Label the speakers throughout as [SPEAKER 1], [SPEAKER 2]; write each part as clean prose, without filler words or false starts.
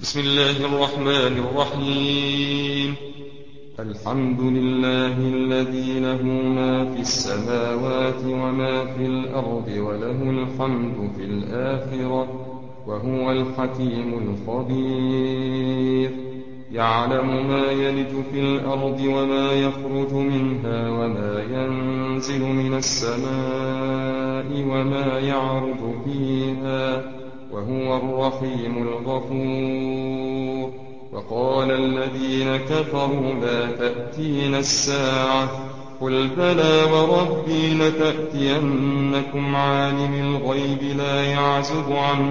[SPEAKER 1] بسم الله الرحمن الرحيم. الحمد لله الذي له ما في السماوات وما في الأرض وله الحمد في الآخرة وهو الحكيم الخبير. يعلم ما يلج في الأرض وما يخرج منها وما ينزل من السماء وما يعرج فيها وهو الرحيم الغفور. وقال الذين كفروا لا تأتينا الساعة قل بلى وربي لتأتينكم عالم الغيب لا يعزب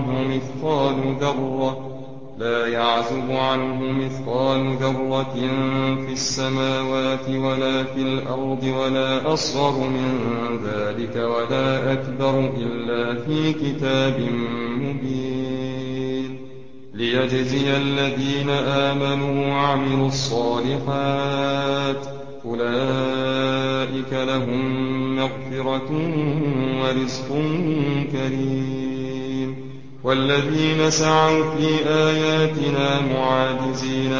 [SPEAKER 1] عنه مثقال ذرة في السماوات ولا في الأرض ولا أصغر من ذلك ولا أكبر إلا في كتاب مبين. ليجزي الذين آمنوا وعملوا الصالحات أولئك لهم مغفرة ورزق كريم. والذين سعوا في آياتنا معاجزين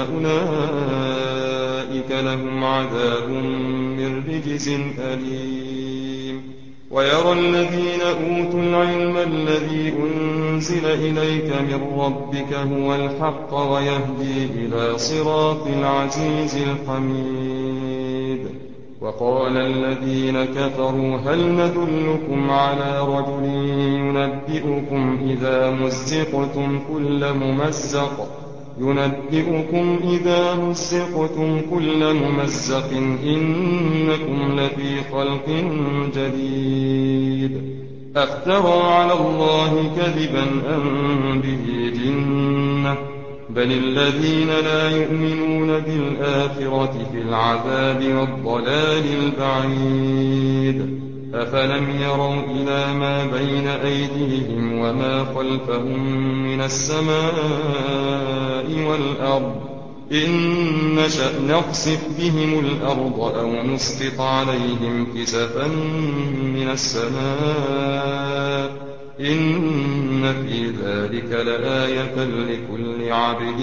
[SPEAKER 1] أولئك لهم عذاب من رجز أليم. ويرى الذين أوتوا العلم الذي أنزل إليك من ربك هو الحق ويهدي إلى صراط العزيز الحميد. وقال الذين كفروا هل ندلكم على رجل ينبئكم إذا مزقتم كل ممزق إنكم لفي خلق جديد. أفترى على الله كذبا أم به جنة بل الذين لا يؤمنون بالآخرة في العذاب والضلال البعيد. أفلم يروا إلى ما بين أيديهم وما خلفهم من السماء والأرض إن نشأ نخسف بهم الأرض أو نسقط عليهم كسفا من السماء إن في ذلك لآية لكل عبد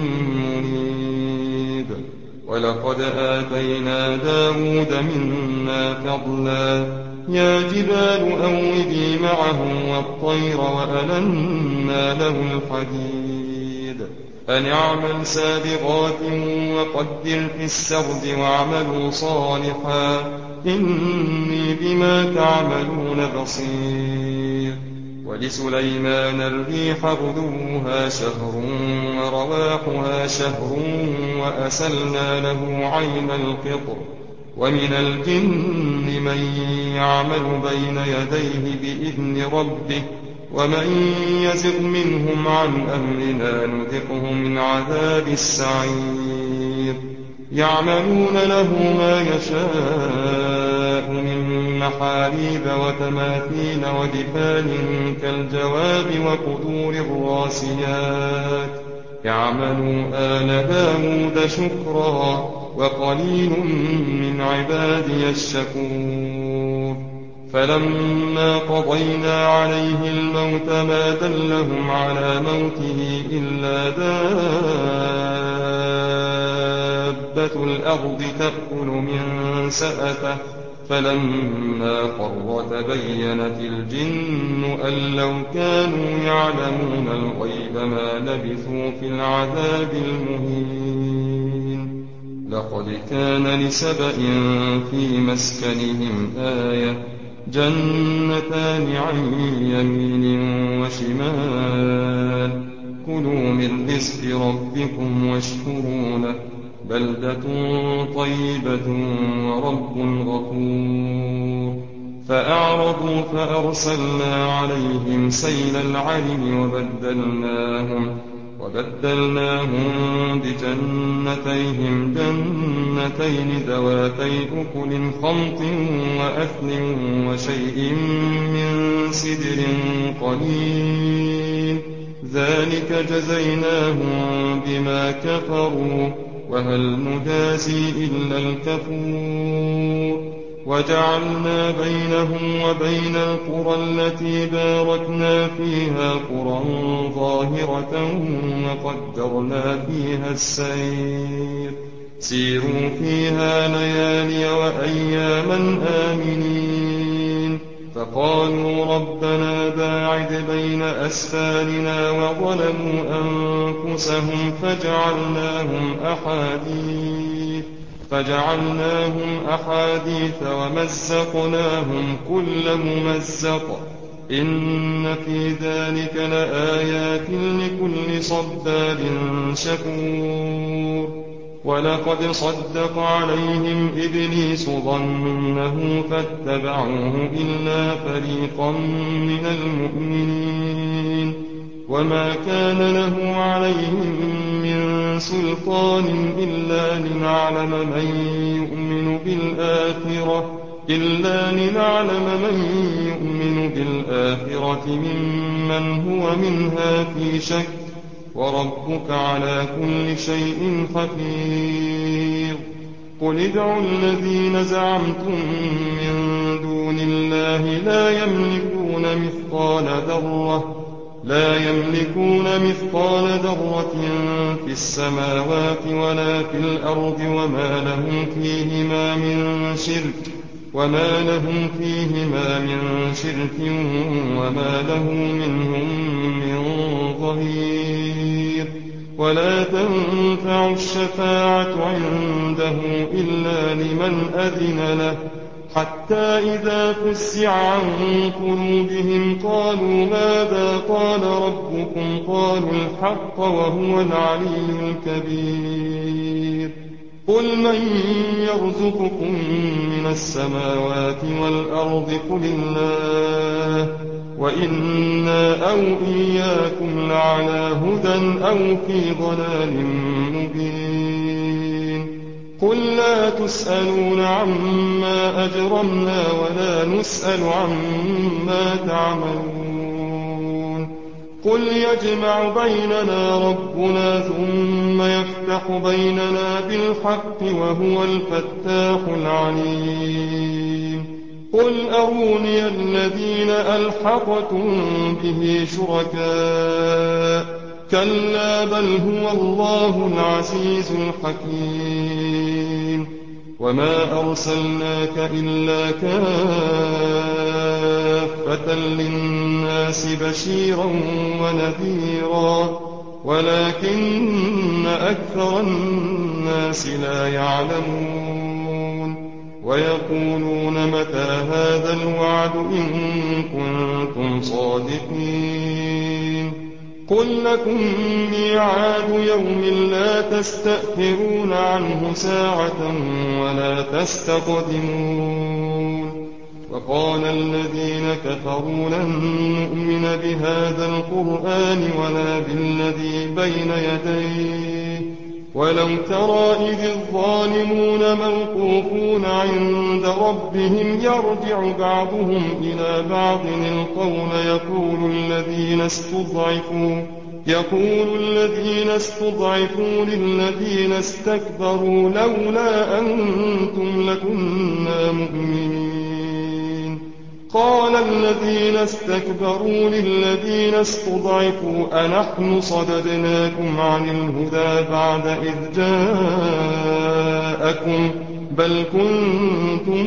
[SPEAKER 1] منيب. ولقد آتينا داود منا فضلا يا جبال أوبي معه والطير وألنا له الحديد أن اعمل سابغات وقدر في السرد واعملوا صالحا إني بما تعملون بصير. ولسليمان الريح غدوها شهر ورواحها شهر وأسلنا له عين القطر. ومن الجن من يعمل بين يديه بإذن ربه ومن يزغ منهم عن أمرنا نذقه من عذاب السعير. يعملون له ما يشاء من محاريب وتماثيل وجفان كالجواب وقدور الراسيات. اعملوا آل داود شكرا وقليل من عبادي الشكور. فلما قضينا عليه الموت ما دلهم على موته إلا دابة الأرض تأكل من سأته فلما خر تبينت الجن أن لو كانوا يعلمون الغيب ما لبثوا في العذاب المهين. لقد كان لسبإ في مسكنهم آية جنتان عن يمين وشمال كلوا من رزق ربكم واشكروا له بلدة طيبة ورب غفور. فأعرضوا فأرسلنا عليهم سيل العرم وبدلناهم بجنتيهم جنتين ذواتي أكل خمط وأثل وشيء من سدر قليل ذلك جزيناهم بما كفروا وهل نجازي إلا الكفور. وجعلنا بينهم وبين القرى التي باركنا فيها قرى ظاهرة وقدرنا فيها السير سيروا فيها ليالي وأياما آمنين فقالوا ربنا باعد بين أسفارنا وظلموا أنفسهم فجعلناهم أحاديث ومزقناهم كل ممزق إن في ذلك لآيات لكل صبار شكور ولقد صدق عليهم إبليس ظنه فاتبعوه إلا فريقا من المؤمنين وما كان له عليهم من سلطان إلا لنعلم من يؤمن بالآخرة ممن هو منها في شك وربك على كل شيء حفيظ قل ادعوا الذين زعمتم من دون الله لا يملكون مثقال ذرة في السماوات ولا في الأرض وما لهم فيهما من شرك وما له منهم من ظهير ولا تنفع الشفاعة عنده إلا لمن أذن له حتى إذا فزع عن قلوبهم قالوا ماذا قال ربكم قالوا الحق وهو العلي الكبير قل من يرزقكم من السماوات والأرض قل الله وإنا أو إياكم لعلى هدى أو في ضلال مبين قل لا تسألون عما أجرمنا ولا نسأل عما تعملون قل يجمع بيننا ربنا ثم يفتح بيننا بالحق وهو الفتاح العليم قل أروني الذين ألحقتم به شركاء كلا بل هو الله العزيز الحكيم وما أرسلناك إلا كافة للناس بشيرا ونذيرا ولكن أكثر الناس لا يعلمون ويقولون متى هذا الوعد إن كنتم صادقين قل لكم ميعاد يوم لا تستأخرون عنه ساعة ولا تستقدمون وقال الذين كفروا لن نؤمن بهذا القرآن ولا بالذي بين يديه ولو ترى إذ الظالمون موقوفون عند ربهم يرجع بعضهم إلى بعض القول يقول الذين استضعفوا للذين استكبروا لولا أنتم لكنا مؤمنين قال الذين استكبروا للذين استضعفوا أنحن صددناكم عن الهدى بعد إذ جاءكم بل كنتم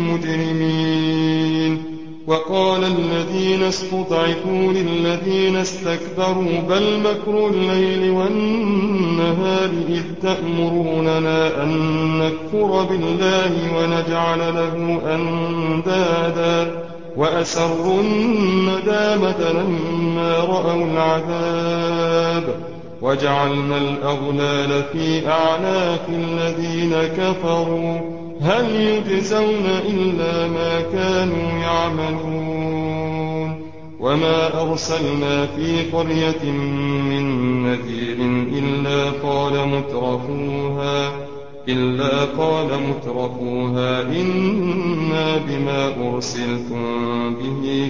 [SPEAKER 1] مجرمين وقال الذين استضعفوا للذين استكبروا بل مكر الليل والنهار إذ تأمروننا أن نكفر بالله ونجعل له أندادا وأسروا الندامة لما رأوا العذاب وجعلنا الأغلال في أعناق الذين كفروا هل يجزون إلا ما كانوا يعملون وما أرسلنا في قرية من نذير إلا قال مترفوها إنا بما أرسلتم به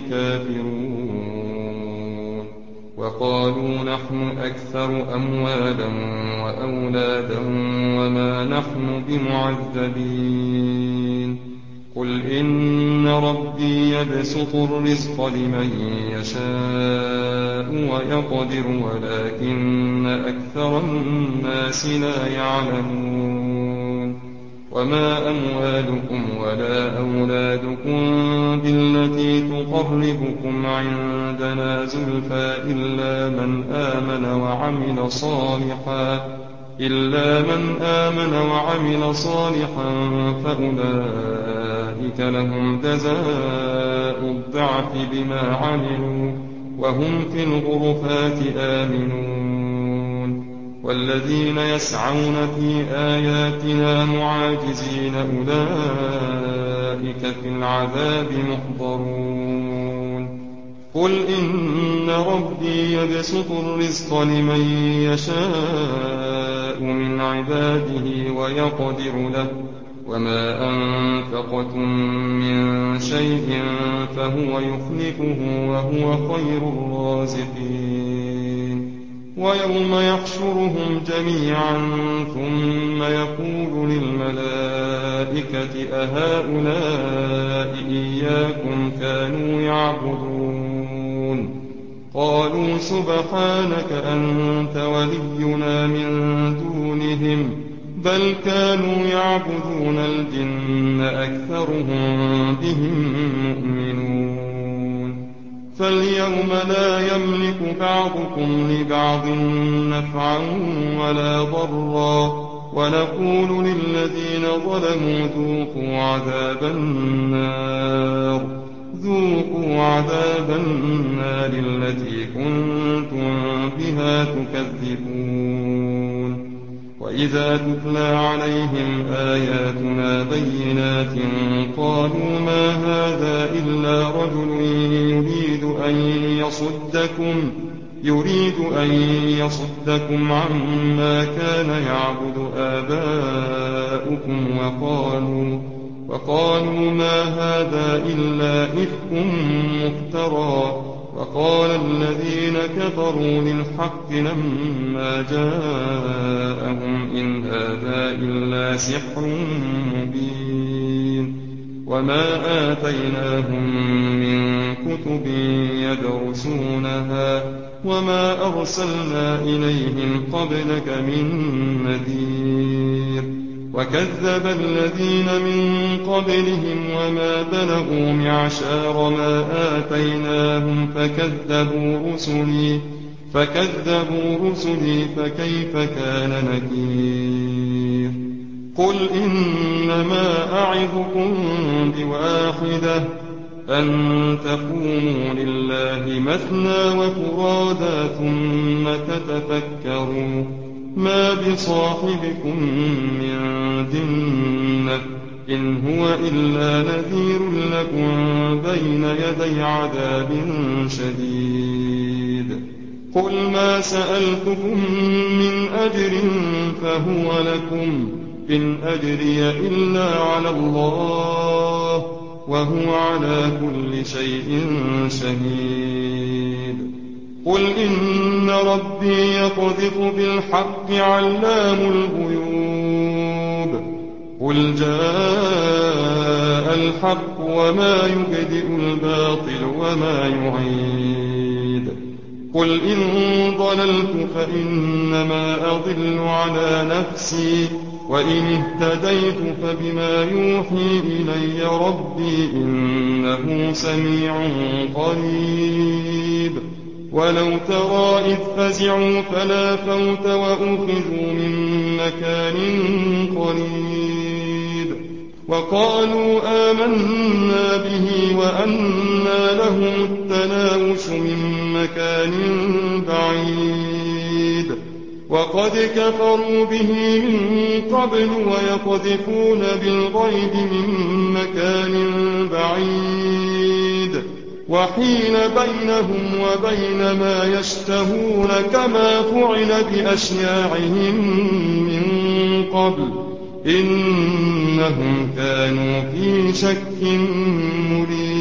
[SPEAKER 1] كافرون وقالوا نحن أكثر أموالا وأولادا وما نحن بمعذبين قل إن ربي يبسط الرزق لمن يشاء ويقدر ولكن أكثر الناس لا يعلمون وما أموالكم ولا أولادكم بالتي تقربكم عندنا زلفى إلا من آمن وعمل صالحا فأولئك لهم جزاء الضعف بما عملوا وهم في الغرفات آمنون والذين يسعون في آياتنا معاجزين أولئك في العذاب محضرون قل إن ربي يبسط الرزق لمن يشاء من عباده ويقدر له وما أنفقتم من شيء فهو يخلفه وهو خير الرازقين ويوم يحشرهم جميعا ثم يقول للملائكة أهؤلاء إياكم كانوا يعبدون قالوا سبحانك أنت ولينا من دونهم بل كانوا يعبدون الجن أكثرهم بهم مؤمنون فاليوم لا يملك بعضكم لبعض نفعا ولا ضرا ونقول للذين ظلموا ذوقوا عذاب النار التي كنتم بها تكذبون وإذا تتلى عليهم آياتنا بينات قالوا ما هذا إلا رجل يريد أن يصدكم عما كان يعبد آباؤكم وقالوا ما هذا إلا إفك مفترى وقال الذين كفروا للحق لما جاءهم إن هذا إلا سحر مبين وما آتيناهم من كتب يدرسونها وما أرسلنا إليهم قبلك من نذير وكذب الذين من قبلهم وما بلغوا معشار ما آتيناهم فكذبوا رسلي فكيف كان نكير قل إنما أعظكم بواحدة أن تقوموا لله مثنى وفرادى ثم تتفكروا ما بصاحبكم من جنة إن هو إلا نذير لكم بين يدي عذاب شديد قل ما سألتكم من أجر فهو لكم إن أجري إلا على الله وهو على كل شيء شهيد قل إن ربي يقذف بالحق علام الغيوب قل جاء الحق وما يبدئ الباطل وما يعيد قل إن ضللت فإنما أضل على نفسي وإن اهتديت فبما يوحي إلي ربي إنه سميع قريب ولو ترى إذ فزعوا فلا فوت وأخذوا من مكان قريب وقالوا آمنا به وأنى لهم التناوش من مكان بعيد وقد كفروا به من قبل ويقذفون بالغيب من مكان بعيد وحيل بينهم وبين ما يشتهون كما فعل بأشياعهم من قبل إنهم كانوا في شك مريب